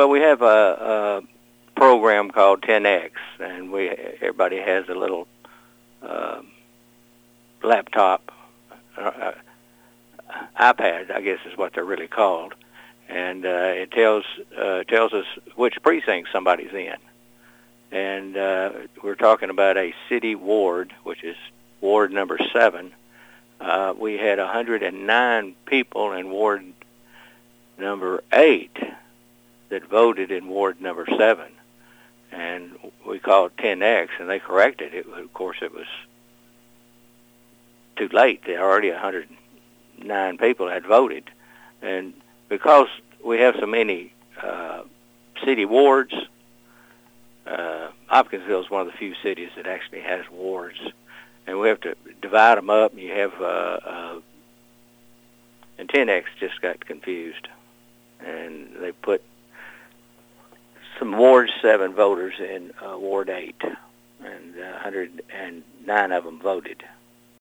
Well, we have a program called 10X, and everybody has a little laptop, iPad, I guess is what they're really called, and it tells us which precinct somebody's in. And we're talking about a city ward, which is Ward number 7. We had 109 people in Ward number 8 that voted in Ward number 7. And we called 10X, and they corrected it. Of course, it was too late. There already 109 people had voted. And because we have so many city wards, Hopkinsville is one of the few cities that actually has wards, and we have to divide them up. And you have, and 10X just got confused, and they put some Ward 7 voters in Ward 8, and 109 of them voted.